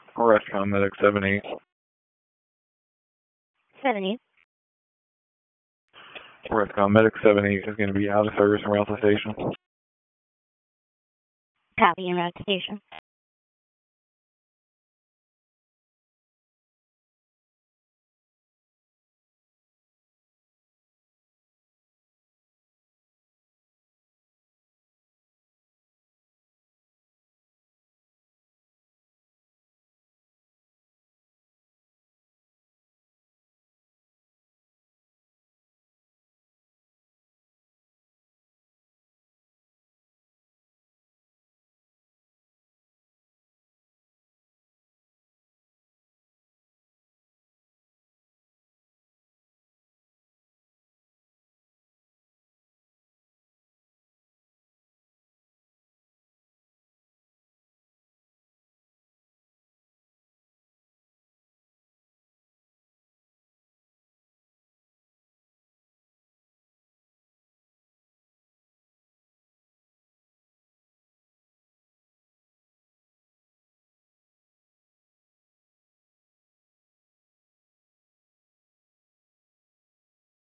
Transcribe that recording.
Rescom Medic 78. 70. Rescom Medic 78 is going to be out of service around the station. Copy, and route to station.